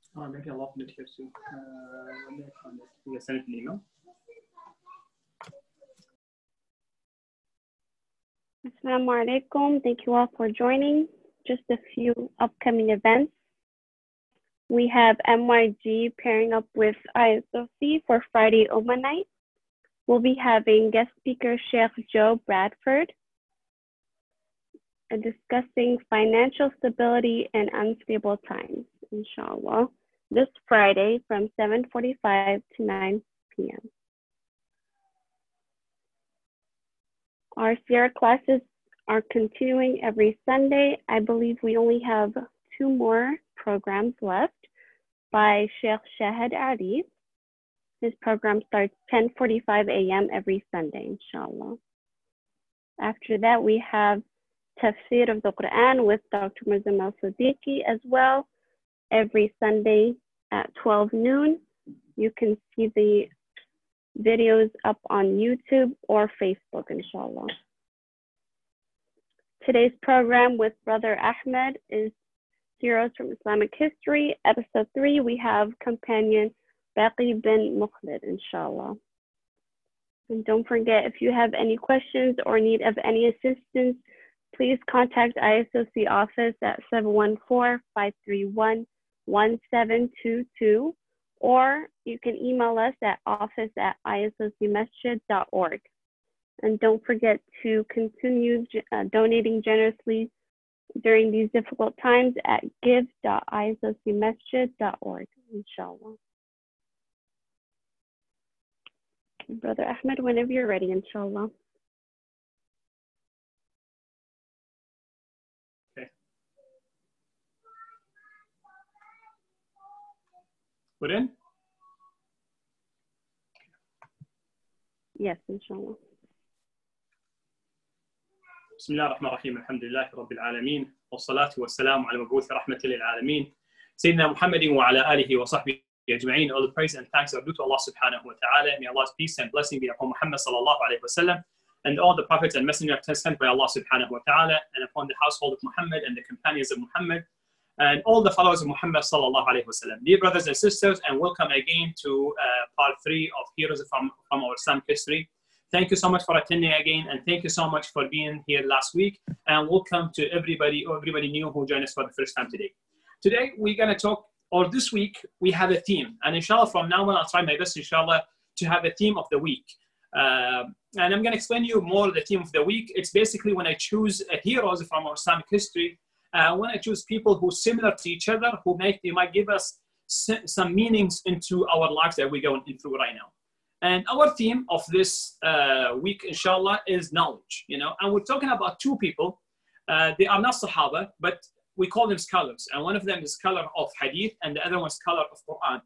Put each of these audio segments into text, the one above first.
Maybe I'll open it here soon. Let me find it. You send it an email. Assalamu alaikum. Thank you all for joining. Just a few upcoming events. We have MYG pairing up with ISOC for Friday Ummah Night. We'll be having guest speaker Sheikh Joe Bradford and discussing financial stability in unstable times, inshallah, this Friday from 7:45 to 9 p.m. Our Sierra classes are continuing every Sunday. I believe we only have 2 more programs left by Sheikh Shahid Ali. His program starts 10:45 a.m. every Sunday, inshallah. After that, we have Tafsir of the Quran with Dr. Muazzam al-Siddiqui as well, every Sunday at 12 noon. You can see the videos up on YouTube or Facebook, inshallah. Today's program with Brother Ahmed is Heroes from Islamic History. Episode 3, we have companion Baqi bin Mukhlid, inshallah. And don't forget, if you have any questions or need of any assistance, please contact ISOC office at 714-531-1722, or you can email us at office@isocmasjid.org. And don't forget to continue donating generously during these difficult times at give.isocmasjid.org, inshallah. Brother Ahmed, whenever you're ready, inshallah. Okay. Put in? Yes, inshallah. بسم الله الرحمن الرحيم الحمد لله رب العالمين والصلاة والسلام على مبعوث رحمة للعالمين سيدنا محمد وعلى آله وصحبه أجمعين. All the praise and thanks are due to Allah subhanahu wa ta'ala. May Allah's peace and blessing be upon Muhammad sallallahu alayhi wa sallam and all the prophets and messengers sent by Allah subhanahu wa ta'ala, and upon the household of Muhammad and the companions of Muhammad and all the followers of Muhammad sallallahu alayhi wa sallam. Dear brothers and sisters, and welcome again to part 3 of Heroes from our Islamic History. Thank you so much for attending again, and thank you so much for being here last week, and welcome to everybody new who joined us for the first time today. Today we're going to talk, or this week we have a theme, and inshallah from now on I'll try my best inshallah to have a theme of the week. And I'm going to explain you more the theme of the week. It's basically when I choose heroes from our Islamic history, when I choose people who are similar to each other, they might give us some meanings into our lives that we're going through right now. And our theme of this week, inshallah, is knowledge, and we're talking about 2 people. They are not Sahaba, but we call them scholars. And one of them is scholar of Hadith, and the other one is scholar of Quran.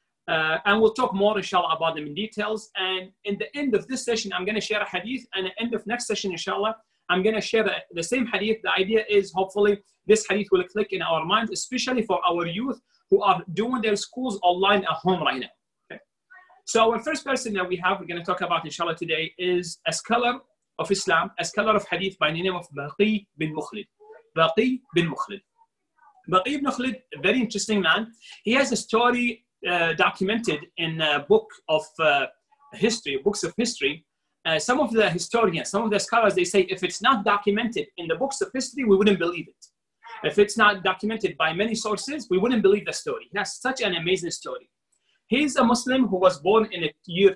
And we'll talk more, inshallah, about them in details. And in the end of this session, I'm going to share a Hadith. And at the end of next session, inshallah, I'm going to share the same Hadith. The idea is, hopefully, this Hadith will click in our minds, especially for our youth who are doing their schools online at home right now. So our first person that we're going to talk about, inshallah, today is a scholar of Islam, a scholar of Hadith by the name of Baqi bin Mukhlid. Baqi bin Mukhlid. Baqi bin Mukhlid, a very interesting man. He has a story documented in a book of history, books of history. Some of the historians, some of the scholars, they say if it's not documented in the books of history, we wouldn't believe it. If it's not documented by many sources, we wouldn't believe the story. He has such an amazing story. He's a Muslim who was born in the year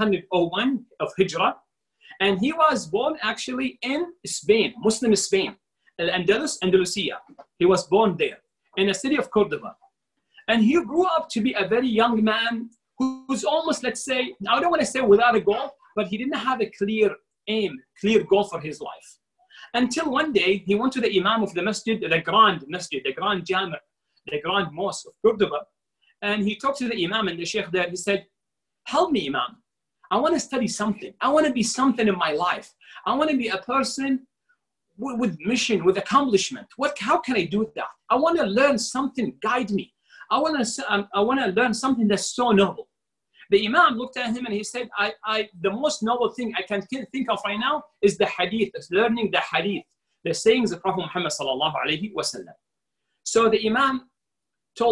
201 of Hijrah, and he was born actually in Spain, Muslim Spain, Andalusia. He was born there in the city of Cordoba. And he grew up to be a very young man who's almost, let's say, I don't want to say without a goal, but he didn't have a clear aim, clear goal for his life. Until one day, he went to the Imam of the Masjid, the Grand Jami', the Grand Mosque of Cordoba. And he talked to the Imam and the Sheikh there. He said, help me, Imam. I want to study something. I want to be something in my life. I want to be a person with mission, with accomplishment. How can I do that? I want to learn something, guide me. I want to learn something that's so noble. The Imam looked at him and he said, the most noble thing I can think of right now is the Hadith, is learning the Hadith, the sayings of Prophet Muhammad sallallahu alaihi wasallam. So the Imam told him,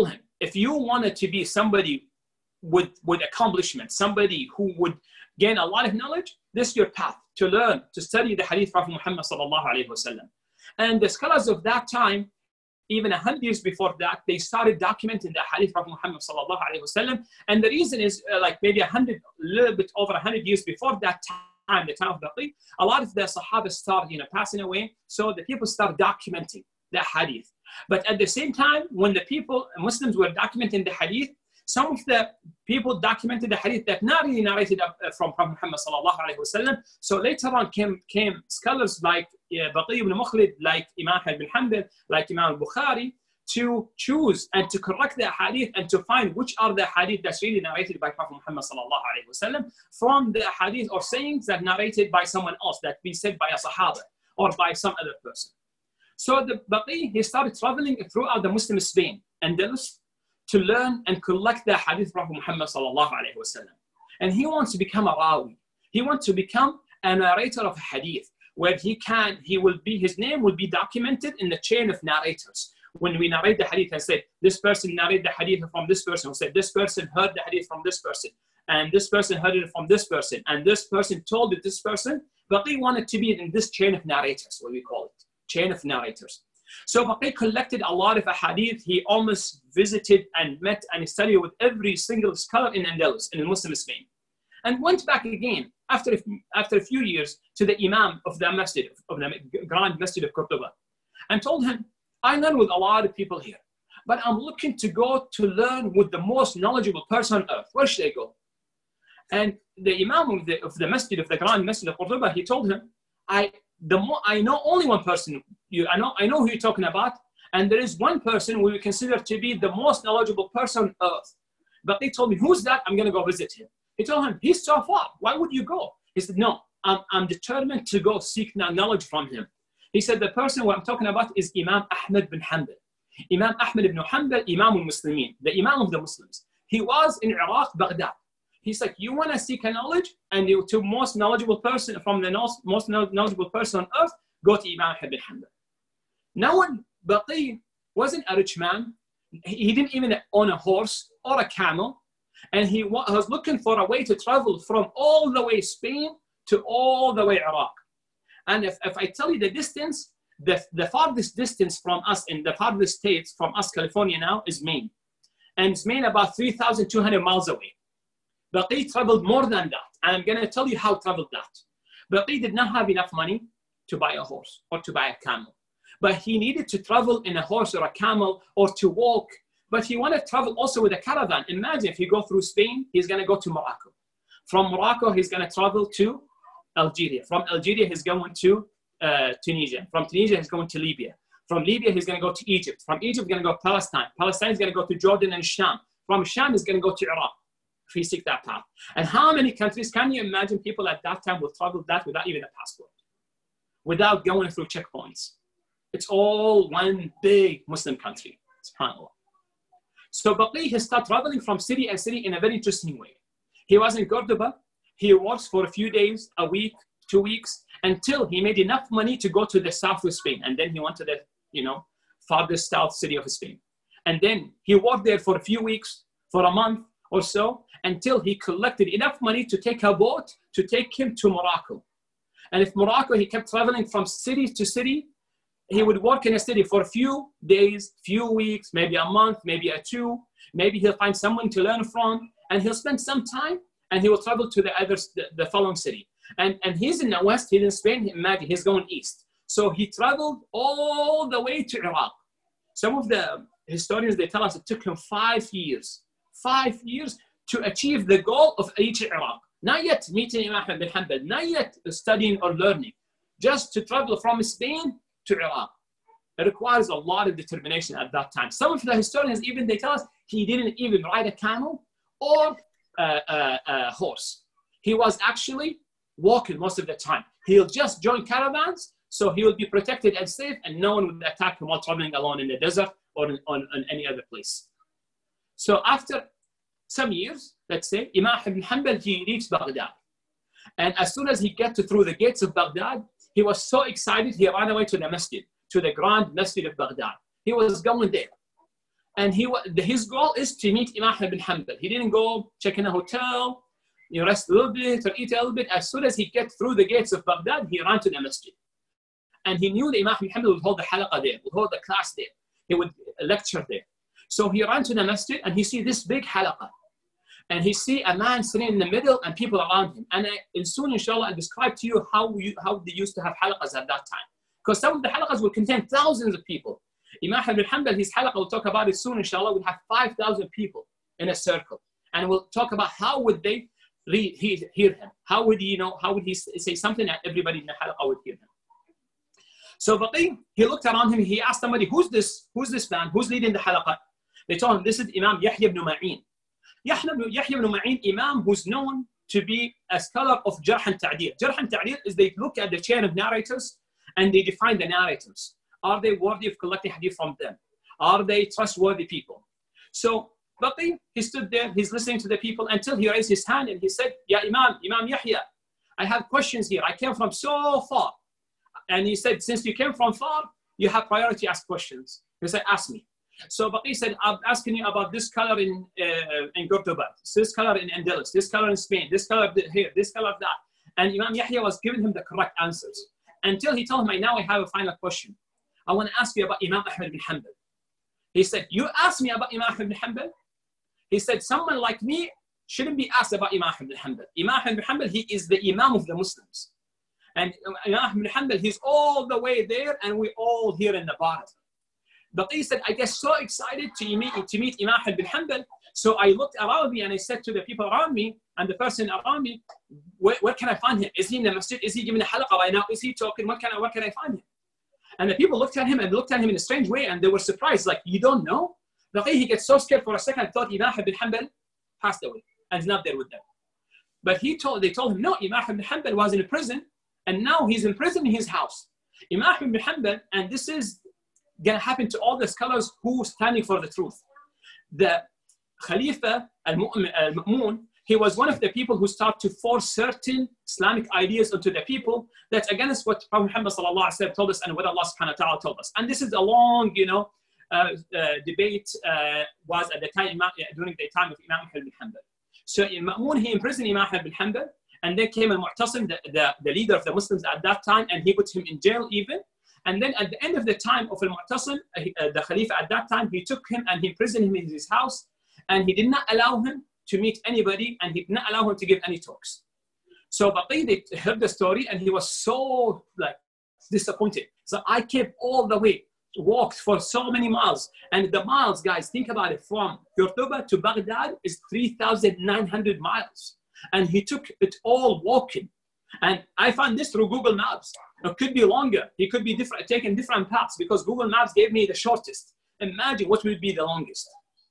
if you wanted to be somebody with accomplishment, somebody who would gain a lot of knowledge, this is your path to learn, to study the hadith of Prophet Muhammad sallallahu alaihi wasallam. And the scholars of that time, even 100 years before that, they started documenting the hadith of Prophet Muhammad sallallahu alaihi wasallam. And the reason is like maybe a little bit over 100 years before that time, the time of Baqi, a lot of the Sahaba started, passing away. So the people started documenting the hadith. But at the same time, when the Muslims were documenting the hadith, some of the people documented the hadith that not really narrated from Prophet Muhammad sallallahu alaihi wasallam. So later on came scholars like Baqi ibn Mukhlid, like Imam Ahmad bin Hanbal, like Imam al-Bukhari, to choose and to correct the hadith and to find which are the hadith that's really narrated by Prophet Muhammad sallallahu alaihi wasallam from the hadith or sayings that narrated by someone else, that be said by a Sahaba or by some other person. So the Baqi, he started traveling throughout the Muslim Spain, Andalus, to learn and collect the hadith of Prophet Muhammad sallallahu alaihi wasallam. And he wants to become a rawi. He wants to become a narrator of hadith, where his name will be documented in the chain of narrators. When we narrate the hadith and say, this person narrated the hadith from this person, who said, this person heard the hadith from this person, and this person heard it from this person, and this person told it this person, Baqi wanted to be in this chain of narrators, what we call it, chain of narrators. So Baqi collected a lot of hadith. He almost visited and met and studied with every single scholar in Andalus, in Muslim Spain, and went back again after a few years to the Imam of the Masjid, of the Grand Masjid of Cordoba, and told him, I learn with a lot of people here, but I'm looking to go to learn with the most knowledgeable person on earth. Where should I go? And the Imam of the Masjid, of the Grand Masjid of Cordoba, he told him, I know only one person. I know who you're talking about, and there is one person we consider to be the most knowledgeable person on earth. But they told me, who's that? I'm going to go visit him. He told him, he's so far. Why would you go? He said, no, I'm determined to go seek knowledge from him. He said, the person who I'm talking about is Imam Ahmad bin Hanbal. Imam Ahmad ibn Hanbal, Imam al-Muslimin, the Imam of the Muslims. He was in Iraq, Baghdad. He's like, you want to seek a knowledge, and you to most knowledgeable person from the most knowledgeable person on earth, go to Imam Ahmad bin Hanbal. Now, when Baqi wasn't a rich man, he didn't even own a horse or a camel, and he was looking for a way to travel from all the way Spain to all the way Iraq. And if I tell you the distance, the farthest distance from us in the farthest states from us, California now, is Maine. And it's Maine about 3,200 miles away. Baqi traveled more than that. And I'm going to tell you how he traveled that. Baqi did not have enough money to buy a horse or to buy a camel. But he needed to travel in a horse or a camel or to walk. But he wanted to travel also with a caravan. Imagine if you go through Spain, he's going to go to Morocco. From Morocco, he's going to travel to Algeria. From Algeria, he's going to Tunisia. From Tunisia, he's going to Libya. From Libya, he's going to go to Egypt. From Egypt, he's going to go to Palestine. Palestine is going to go to Jordan and Sham. From Sham, he's going to go to Iraq. If he seek that path. And how many countries can you imagine people at that time will travel that without even a passport, without going through checkpoints? It's all one big Muslim country, subhanAllah. So Baqi, he started traveling from city and city in a very interesting way. He was in Cordoba. He worked for a few days, a week, 2 weeks, until he made enough money to go to the south of Spain. And then he went to the, farthest south city of Spain. And then he worked there for a few weeks, for a month or so, until he collected enough money to take a boat to take him to Morocco. And if Morocco, he kept traveling from city to city. He would work in a city for a few days, few weeks, maybe a month, maybe a two. Maybe he'll find someone to learn from, and he'll spend some time, and he will travel to the following city. And he's in the west, he's in Spain. Imagine he's going east. So he traveled all the way to Iraq. Some of the historians, they tell us it took him 5 years. 5 years to achieve the goal of reaching Iraq. Not yet meeting Imam Ahmad bin Hanbal, not yet studying or learning, just to travel from Spain to Iraq. It requires a lot of determination at that time. Some of the historians, even they tell us he didn't even ride a camel or a horse. He was actually walking most of the time. He'll just join caravans, so he will be protected and safe, and no one would attack him while traveling alone in the desert or on any other place. So after some years, let's say, Imam Ibn Hanbal, he reached Baghdad. And as soon as he got through the gates of Baghdad, he was so excited, he ran away to the masjid, to the Grand Masjid of Baghdad. He was going there. And his goal is to meet Imam Ahmad bin Hanbal. He didn't go check in a hotel, rest a little bit or eat a little bit. As soon as he gets through the gates of Baghdad, he ran to the masjid. And he knew that Imam Ahmad bin Hanbal would hold the halaqah there, would hold the class there. He would lecture there. So he ran to the masjid and he see this big halaqah. And he see a man sitting in the middle and people around him. And soon, inshallah, I'll describe to you how they used to have halaqahs at that time. Because some of the halaqahs will contain thousands of people. Imam Ahmad bin Hanbal, his halaqah, we'll talk about it soon, inshallah, will have 5,000 people in a circle. And we'll talk about how would they hear him. How would he say something that everybody in the halaqah would hear him. So Baqi, he looked around him, he asked somebody, who's this man? Who's leading the halaqah? They told him, this is Imam Yahya ibn Ma'in. Yahya ibn Ma'in, Imam who's known to be a scholar of Jarh and Ta'dil. Jarh and Ta'dil is they look at the chain of narrators and they define the narrators. Are they worthy of collecting hadith from them? Are they trustworthy people? So Baqi, he stood there, he's listening to the people until he raised his hand and he said, Ya Imam Yahya, I have questions here. I came from so far. And he said, since you came from far, you have priority to ask questions. He said, ask me. So Baqi said, I'm asking you about this color in Cordoba, this color in Andalus, this color in Spain, this color here, this color that. And Imam Yahya was giving him the correct answers. Until he told him, now I have a final question. I want to ask you about Imam Ahmad bin Hanbal. He said, you asked me about Imam Ahmad bin Hanbal? He said, someone like me shouldn't be asked about Imam Ahmad bin Hanbal. Imam Ahmad bin Hanbal, he is the Imam of the Muslims. And Imam Ahmad bin Hanbal, he's all the way there and we're all here in the bottom. But he said, I get so excited to meet Imam Ahmad bin Hanbal. So I looked around me and I said to the people around me and the person around me, where can I find him? Is he in the masjid? Is he giving a halaqah right now? Is he talking? Where can I find him? And the people looked at him in a strange way and they were surprised, like, you don't know? But he gets so scared for a second, thought Imam Ahmad bin Hanbal passed away and is not there with them. But they told him, no, Imam Ahmad bin Hanbal was in prison and now he's in prison in his house. Imam Ahmad bin Hanbal, and this is going to happen to all the scholars who are standing for the truth. The Khalifa al-Ma'mun, he was one of the people who started to force certain Islamic ideas onto the people that's against what Prophet Muhammad sallallahu alaihi wasallam told us and what Allah subhanahu wa ta'ala told us. And this is a long, debate was at the time, during the time of Imam Ahmad bin Hanbal. So Ma'mun, he imprisoned Imam Ahmad bin Hanbal, and then came al-Mu'tasim, the leader of the Muslims at that time, and he put him in jail even. And then at the end of the time of al-Mu'tasim, the Khalifa at that time, he took him and he imprisoned him in his house, and he did not allow him to meet anybody, and he did not allow him to give any talks. So Baqi, they heard the story, and he was so disappointed. So I came all the way, walked for so many miles, and the miles, guys, think about it, from Cordoba to Baghdad is 3,900 miles, and he took it all walking. And I found this through Google Maps. It could be longer. He could be taking different paths because Google Maps gave me the shortest. Imagine what would be the longest.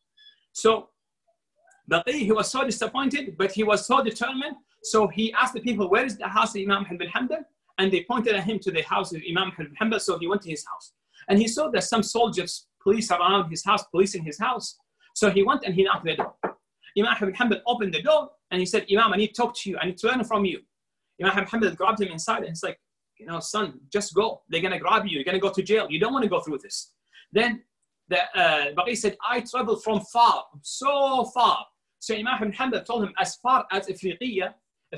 So Baqi, he was so disappointed, but he was so determined. So he asked the people, where is the house of Imam Ahmad bin Hanbal? And they pointed at him to the house of Imam Ahmad bin Hanbal. So he went to his house. And he saw that some soldiers, police around his house, policing his house. So he went and he knocked the door. Imam Ahmad bin Hanbal opened the door and he said, Imam, I need to talk to you. I need to learn from you. Imam Ahmad bin Hanbal grabbed him inside and he's like, son, just go. They're going to grab you. You're going to go to jail. You don't want to go through this. Then Baqi said, I traveled from far, so far. So Imam Ahmad bin Hanbal told him, as far as Afriqiya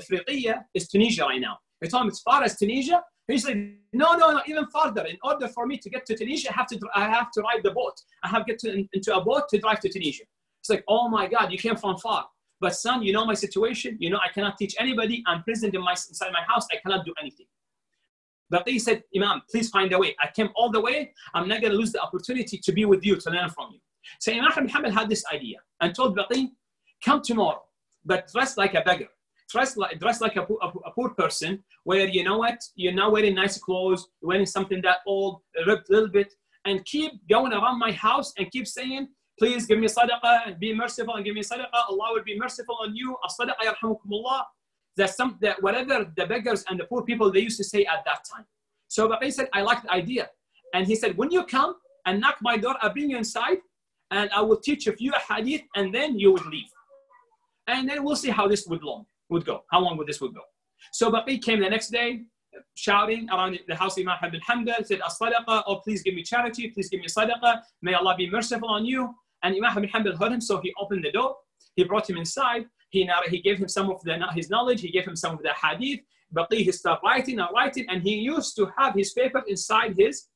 is Tunisia right now. He told him, as far as Tunisia? He said, no, even farther. In order for me to get to Tunisia, I have to ride the boat. I have to get into a boat to drive to Tunisia. It's like, oh my God, you came from far. But son, you know my situation. You know I cannot teach anybody. I'm imprisoned inside my house. I cannot do anything. But he said, Imam, please find a way. I came all the way. I'm not going to lose the opportunity to be with you, to learn from you. So Imam Ahmad bin Hanbal had this idea and told Baqi, come tomorrow, but dress like a beggar. Dress like a poor person, where you know what, you're not wearing nice clothes, you're wearing something that old, ripped a little bit, and keep going around my house and keep saying, please give me sadaqah and be merciful and give me sadaqah. Allah will be merciful on you. As-sadaqah yarhamukumullah. That's that whatever the beggars and the poor people they used to say at that time. So Baqi said, I like the idea. And he said, when you come and knock my door, I'll bring you inside and I will teach a few hadith and then you would leave. And then we'll see how this would go. How long would this go? So Baqi came the next day, shouting around the house of Imam Ahmad bin Hanbal, said, as-sadaqah, oh please give me charity, please give me sadaqah, may Allah be merciful on you. And Imam Ibn Hanbal heard him, so he opened the door. He brought him inside. He gave him some of his knowledge. He gave him some of the hadith. Baqi, he started writing, and he used to have his paper inside his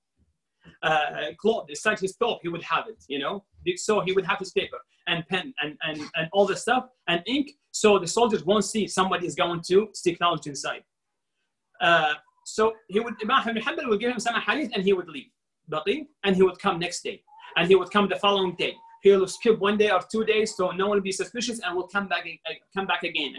cloth, inside his top. He would have it, you know. So he would have his paper and pen and all the stuff and ink, so the soldiers won't see somebody is going to stick knowledge inside. So Imam Ibn Hanbal would give him some hadith and he would leave, Baqi, and he would come next day, and he would come the following day. He will skip 1 day or 2 days so no one will be suspicious, and will come back again.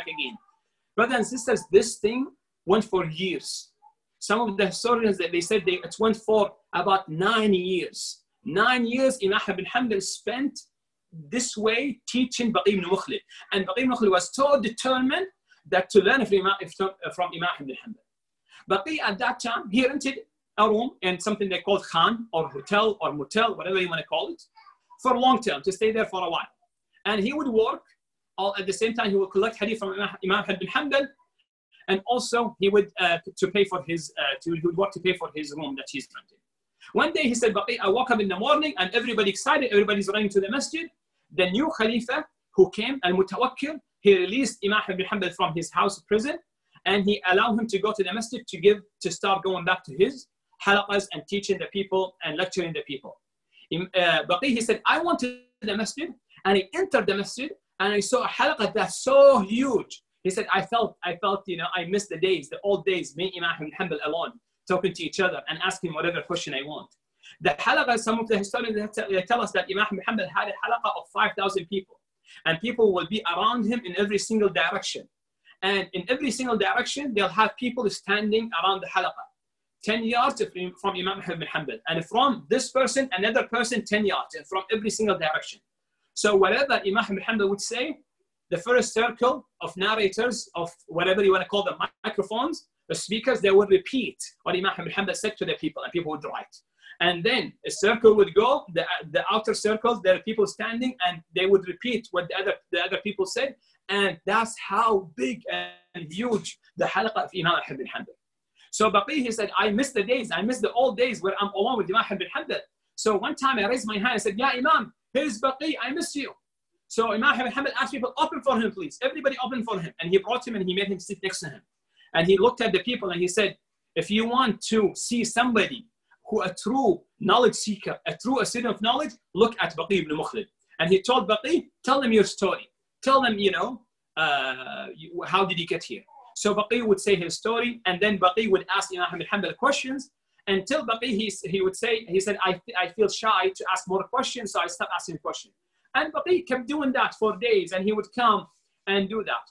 Brothers and sisters, this thing went for years. Some of the historians that they said it went for about 9 years. 9 years Imam Ibn Hanbal spent this way teaching Baqi ibn Mukhlid. And Baqi ibn Mukhlid was so determined that to learn from Imam Ibn Hanbal. Baqi at that time, he rented a room in something they called khan or hotel or motel, whatever you want to call it, for a long term, to stay there for a while. And he would work, all at the same time he would collect hadith from Imam Ibn Hanbal, and also he would to pay for his he would work to pay for his room that he's rented. One day he said, Baqi, I woke up in the morning and everybody excited, everybody's running to the masjid. The new Khalifa who came, Al-Mutawakkil, he released Imam Ibn Hanbal from his house prison, and he allowed him to go to the masjid to start going back to his halaqas and teaching the people and lecturing the people. Baqi, he said, I went to the masjid, and I entered the masjid and I saw a halaqah that's so huge. He said, I felt, you know, I missed the days, the old days, me, Imam Ibn Hanbal alone, talking to each other and asking whatever question I want. The halaqah, some of the historians they tell us that Imam Ibn Hanbal had a halaqah of 5,000 people, and people will be around him in every single direction. And in every single direction, they'll have people standing around the halaqah, 10 yards from Imam Ibn Hanbal, and from this person, another person 10 yards, and from every single direction. So whatever Imam Ibn Hanbal would say, the first circle of narrators, of whatever you want to call them, microphones, the speakers, they would repeat what Imam Ibn Hanbal said to the people, and people would write. And then a circle would go, the outer circles, there are people standing, and they would repeat what the other people said. And that's how big and huge the halaqah of Imam Ibn Hanbal. So Baqi, he said, I miss the days, I miss the old days where I'm alone with Imam Ibn Hanbal. So one time I raised my hand and said, Ya Imam, here's Baqi, I miss you. So Imam Ibn Hanbal asked people, open for him, please. Everybody open for him. And he brought him and he made him sit next to him. And he looked at the people and he said, if you want to see somebody who a true knowledge seeker, a true student of knowledge, look at Baqi ibn Mukhlid. And he told Baqi, tell them your story. Tell them, you know, how did you get here? So Baqi would say his story, and then Baqi would ask Imam Ibn Hanbal questions. Until Baqi, he said, I feel shy to ask more questions, so I stopped asking questions. And Baqi kept doing that for days, and he would come and do that.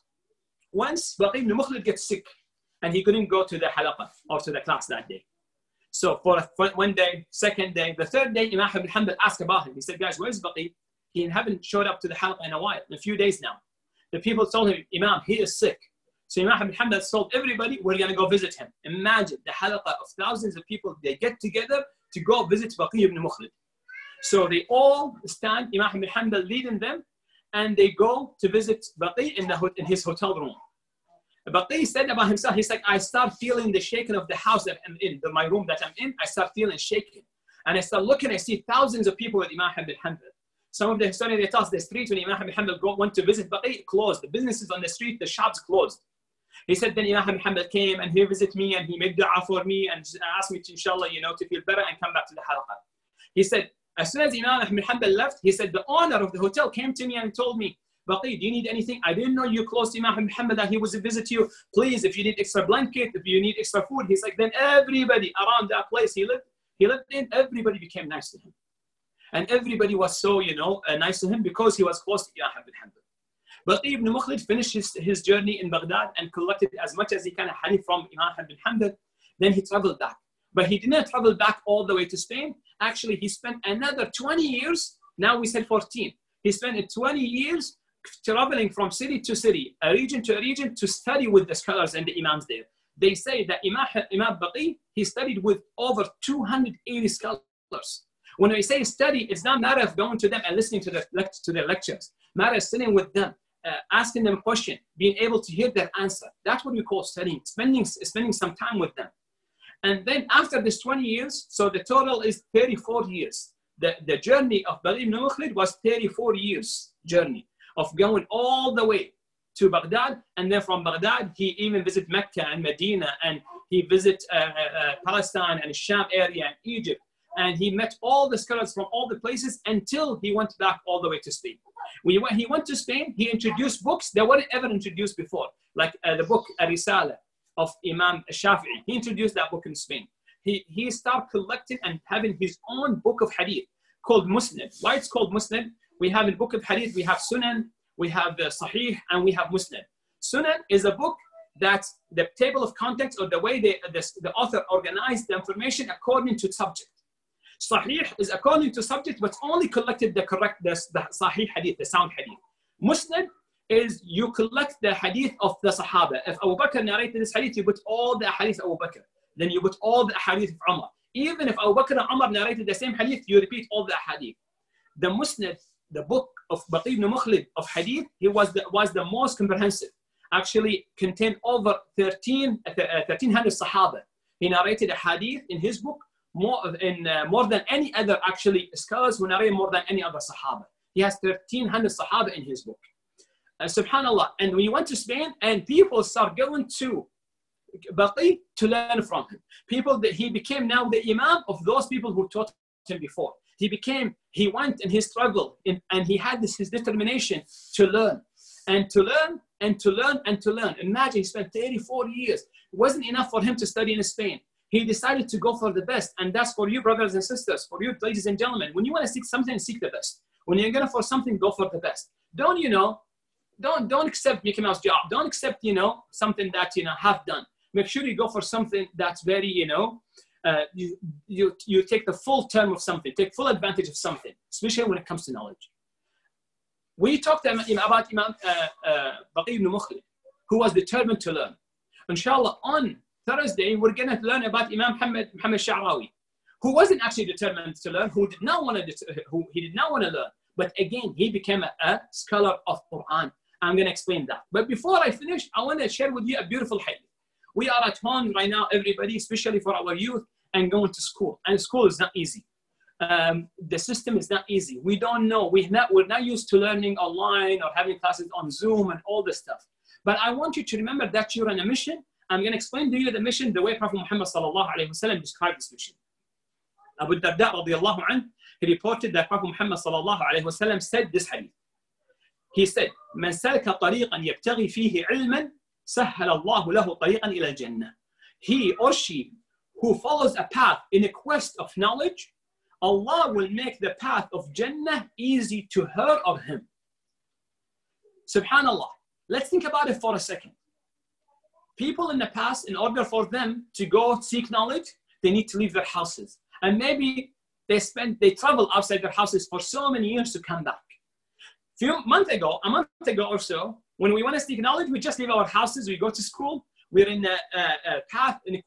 Once Baqi ibn Mukhlid gets sick, and he couldn't go to the halaqah or to the class that day. So for one day, second day, the third day, Imam Ibn Hanbal asked about him. He said, guys, where's Baqi? He haven't showed up to the halaqah in a while, in a few days now. The people told him, Imam, he is sick. So Imam Ibn Hanbal told everybody, we're going to go visit him. Imagine the halaqah of thousands of people, they get together to go visit Baqi ibn Mukhlid. So they all stand, Imam Ibn Hanbal leading them, and they go to visit Baqi in his hotel room. Baqi said about himself, he's like, I start feeling the shaking of the house that I'm in, my room that I'm in, I start feeling shaking. And I start looking, I see thousands of people with Imam Ibn Hanbal. Some of the historians, they tell us the streets when Imam Ibn Hanbal went to visit Baqi closed. The businesses on the street, the shops closed. He said, then Imam Ibn Hanbal came and he visited me and he made dua for me and asked me to, inshallah, you know, to feel better and come back to the halaqah. He said, as soon as Imam Ibn Hanbal left, he said, the owner of the hotel came to me and told me, Baqi, do you need anything? I didn't know you close to Imam Ibn Hanbal, that he was to visit you. Please, if you need extra blanket, if you need extra food. He's like, then everybody around that place he lived in, everybody became nice to him. And everybody was so, you know, nice to him because he was close to Imam Ibn Hanbal. Baqi ibn Mukhlid finished his journey in Baghdad and collected as much as he can hadith from Imam Ibn Hanbal. Then he traveled back. But he did not travel back all the way to Spain. Actually, he spent another 20 years. Now we said 14. He spent 20 years traveling from city to city, a region to a region, to study with the scholars and the imams there. They say that Imam Baqi, he studied with over 280 scholars. When we say study, it's not a matter of going to them and listening to their lectures. Matter of sitting with them, asking them a question, being able to hear their answer. That's what we call studying, spending some time with them. And then after this 20 years, so the total is 34 years. the journey of Baqi ibn Mukhlid was 34 years journey of going all the way to Baghdad, and then from Baghdad he even visited Mecca and Medina, and he visited Palestine and Sham area and Egypt, and he met all the scholars from all the places until he went back all the way to Spain. When he went to Spain, he introduced books that weren't ever introduced before, like the book Ar-Risala of Imam Shafi'i. He introduced that book in Spain. He started collecting and having his own book of hadith called Musnad. Why it's called Musnad? We have a book of hadith, we have Sunan, we have the Sahih, and we have Musnad. Sunan is a book that's the table of contents, or the way the author organized the information according to subject. Sahih is according to subject, but only collected the Sahih hadith, the sound hadith. Musnad is you collect the hadith of the Sahaba. If Abu Bakr narrated this hadith, you put all the hadith of Abu Bakr. Then you put all the hadith of Umar. Even if Abu Bakr and Umar narrated the same hadith, you repeat all the hadith. The Musnad, the book of Baqi ibn Mukhlid of hadith, he was the most comprehensive. Actually contained over 1,300 Sahaba. He narrated a hadith in his book more than any other actually scholars who narrate more than any other Sahaba. He has 1,300 Sahaba in his book. Subhanallah. And when he went to Spain, and people start going to Baqi to learn from him. He became now the Imam of those people who taught him before. He went in his struggle, and he had his determination to learn and to learn and to learn and to learn. Imagine, he spent 34 years. It wasn't enough for him to study in Spain. He decided to go for the best. And that's for you, brothers and sisters, for you, ladies and gentlemen. When you want to seek something, seek the best. When you're going for something, go for the best. Don't accept Mickey Mouse job. Don't accept, something that, half done. Make sure you go for something that's very, you take the full term of something, take full advantage of something, especially when it comes to knowledge. We talked about Imam Baqi ibn Mukhlid, who was determined to learn. Inshallah, on Thursday, we're going to learn about Imam Muhammad Sha'rawi, who wasn't actually determined to learn, who did not want to learn. But again, he became a scholar of Quran. I'm going to explain that. But before I finish, I want to share with you a beautiful hadith. We are at home right now, everybody, especially for our youth, and going to school. And school is not easy. The system is not easy. We don't know. We're not used to learning online or having classes on Zoom and all this stuff. But I want you to remember that you're on a mission. I'm going to explain to you the mission the way Prophet Muhammad sallallahu alaihi wasallam described this mission. Abu Darda radiyallahu anhu, he reported that Prophet Muhammad sallallahu alaihi wasallam said this hadith. He said, "Man salaka tariqan yabtaghi fihi ilman, sahhala Allahu lahu tariqan ila al-jannah." He or she who follows a path in a quest of knowledge, Allah will make the path of Jannah easy to her or him. Subhanallah. Let's think about it for a second. People in the past, in order for them to go seek knowledge, they need to leave their houses. And maybe they travel outside their houses for so many years to come back. A month ago or so, when we want to seek knowledge, we just leave our houses, we go to school, we're in a path in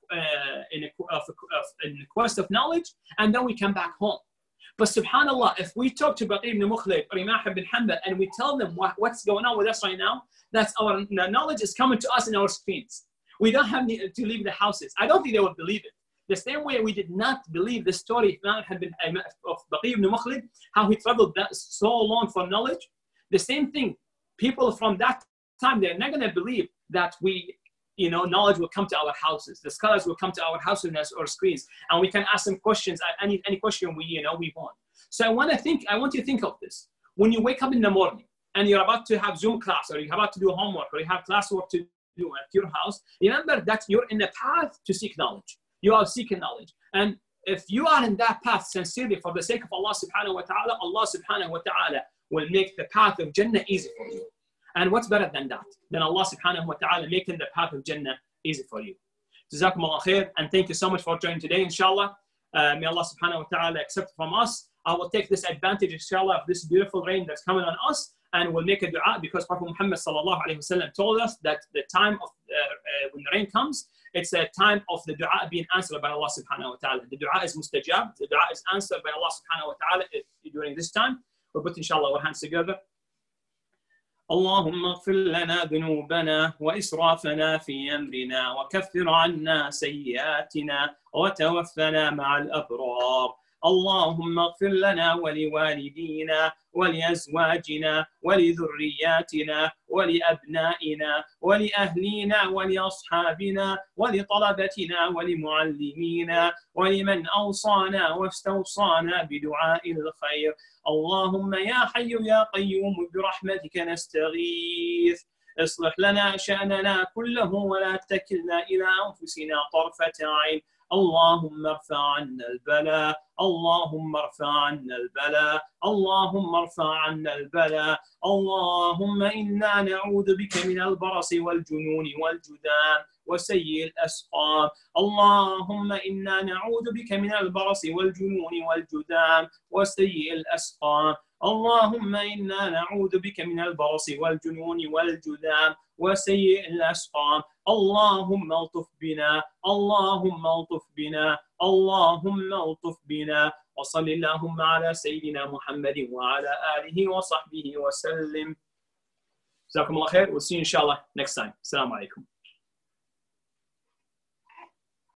a quest of knowledge, and then we come back home. But subhanallah, if we talk to Baqi ibn Mukhlid or Imam ibn Hanbal and we tell them what's going on with us right now, that's our knowledge is coming to us in our screens. We don't have to leave the houses. I don't think they would believe it. The same way we did not believe the story of Baqi ibn Mukhlid, how he traveled so long for knowledge. The same thing, people from that time, they're not going to believe that knowledge will come to our houses. The scholars will come to our houses or screens, and we can ask them questions. Any question we want. So I want you to think of this. When you wake up in the morning and you're about to have Zoom class, or you're about to do homework, or you have classwork to do at your house, remember that you're in the path to seek knowledge. You are seeking knowledge. And if you are in that path sincerely for the sake of Allah subhanahu wa ta'ala, Allah subhanahu wa ta'ala will make the path of Jannah easy for you. And what's better than that? Than Allah subhanahu wa ta'ala making the path of Jannah easy for you. Jazakum Allah khair, and thank you so much for joining today, inshallah. May Allah subhanahu wa ta'ala accept from us. I will take this advantage, inshallah, of this beautiful rain that's coming on us, and we'll make a dua, because Prophet Muhammad sallallahu alayhi wa sallam told us that the time of when the rain comes, it's a time of the dua being answered by Allah subhanahu wa ta'ala. The dua is mustajab. The dua is answered by Allah subhanahu wa ta'ala during this time. We'll put inshallah our hands together. اللهم اغفر لنا ذنوبنا وإسرافنا في أمرنا وكفر عنا سيئاتنا وتوفنا مع الأبرار اللهم اغفر لنا ولوالدينا ولأزواجنا ولذرياتنا ولأبنائنا ولأهلينا ولأصحابنا ولطلبتنا ولمعلمينا ولمن أوصانا واستوصانا بدعاء الخير. اللهم يا حي يا قيوم برحمتك نستغيث، اصلح لنا شأننا كله ولا تكلنا إلى أنفسنا طرفة عين. اللهم ارفع عنا البلاء، اللهم ارفع عنا البلاء، اللهم ارفع عنا البلاء. اللهم إنا نعوذ بك من البرص والجنون والجذام وسيء الأسقام. اللهم إنا نعوذ بك من البرص والجنون والجذام وسيء الأسقام. اللهم إنا نعوذ بك من البرص والجنون والجذام وسيء الأسقام. اللهم الطف بنا، اللهم الطف بنا، اللهم الطف بنا. وصل اللهم على سيدنا محمد وعلى آله وصحبه وسلم. جزاكم الله خير. We'll see you inshallah next time. السلام عليكم.